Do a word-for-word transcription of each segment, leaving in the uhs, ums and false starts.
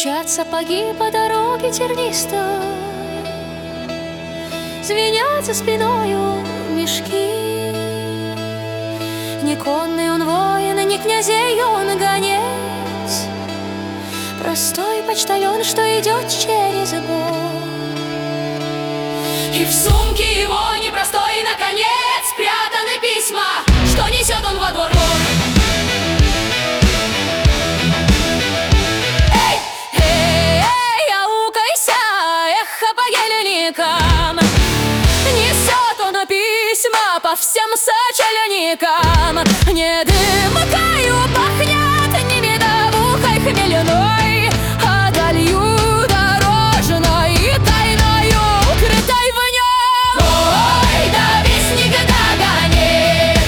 Стучат сапоги по дороге тернистой, звенят за спиною мешки. Не конный он воин, не князей он гонец, простой почтальон, что идет через бой. И в сумке его непростой наконец спрятаны письма, что несет он во двор. Эй, эй, эй, аукайся, эхо по ельникам. Несет он письма по всем сочельникам. Не дымкою пахнет, не медовухой хмельной, а далью дорожной, тайною укрытой в нем. Ой, да вестник, да гонец,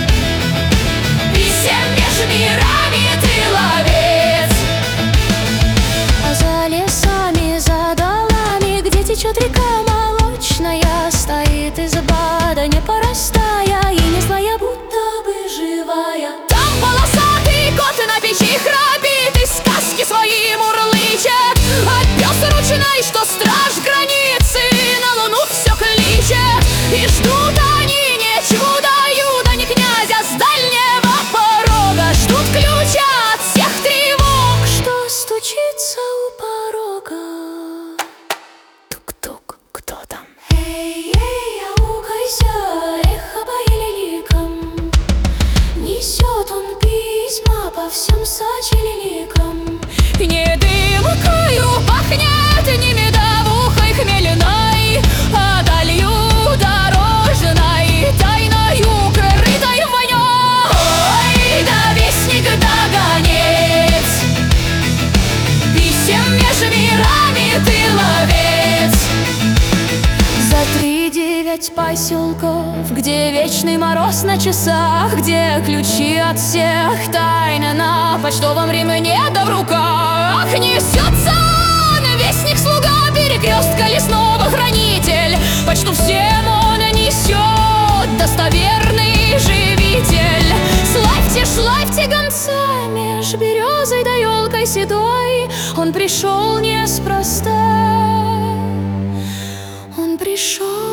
писем меж мирами ты ловец. А за лесами, за долами, где течет река молочная, стоит изба, да не порастая и не злая, будто бы живая. Там полосатый кот на печи храпит и сказки свои мурлычет, а пес ручной, что страж границы, на луну все кличет. И ждут они не чудо-юда, не князя с дальнего порога, ждут ключа от всех тревог, что стучится у порога. Тук-тук, кто там? Эй, эй, аукайся, эхо по ельникам. Несет он письма по всем сочельникам. Не дымкою пахнет, не медовухой хмельной, а далью дорожной, тайною укрытой в нем. Ой, да вестник, да гонец, писем меж мирами ты ловец. За три девять поселков, где вечный мороз на часах, где ключи от всех тайн на почтовом ремне да в руках, несется он, вестник-слуга, перекрестка лесного хранитель. Почту всем он несет, достоверный живитель. Славьте, шлавьте гонца меж березой да елкой седой. Он пришел неспроста, он пришел